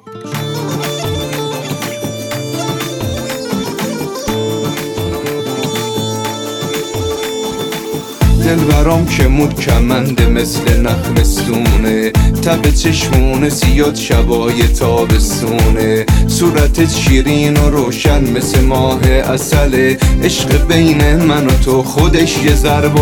دل برام که مود کمنده مثل نخلستونه، تب چشمونه زیاد شبای تابستونه، صورتت شیرین و روشن مثل ماه عسله، عشق بین من و تو خودش یه ضرب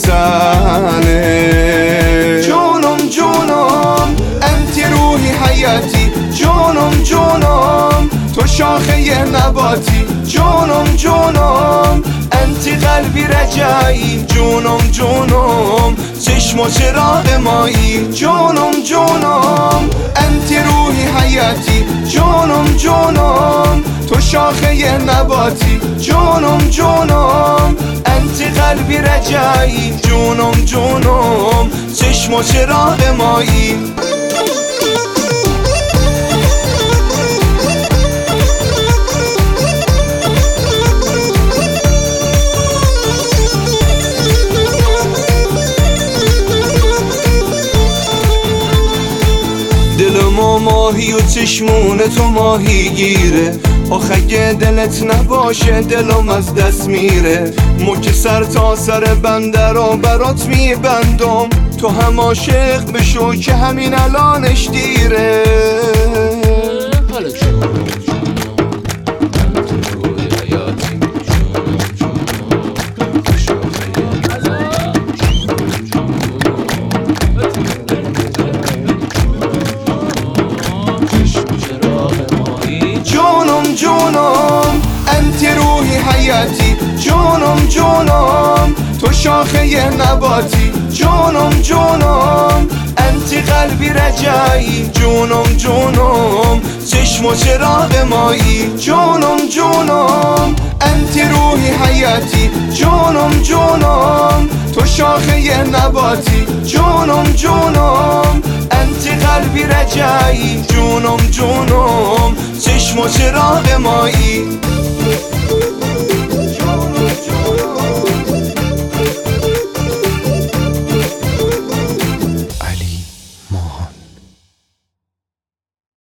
المثله. جونم جونم انتی روحی حیاتی، جونم جونم تو شاخه نباتی، جونم جونم انتی قلبی رجایی، جونم جونم چشم و چراغ مایی، جونم جونم انتی روحی حیاتی، جونم جونم تو شاخه نباتی، جونم جونم انتی قلبی رجایی، جونم جونم چشم و چراغ مایی. دل ما ماهی و چشمون تو ماهی گیره، آخ اگه دلت نباشه دلم از دست میره، موج سر تا سر بنده رو برات میبندم، تو هم عاشق بشو که همین الانش دیره. جونم جونم انتی روحی حیاتی، جونم جونم تو شاخه نباتی، جونم جونم انتی قلبی رجایی، جونم جونم چشم و چراغ مایی، جونم جونم انتی روحی حیاتی، جونم جونم تو شاخه نباتی، جونم جونم انتی قلبی رجایی، جونم جونم چشم و چراغ مایی.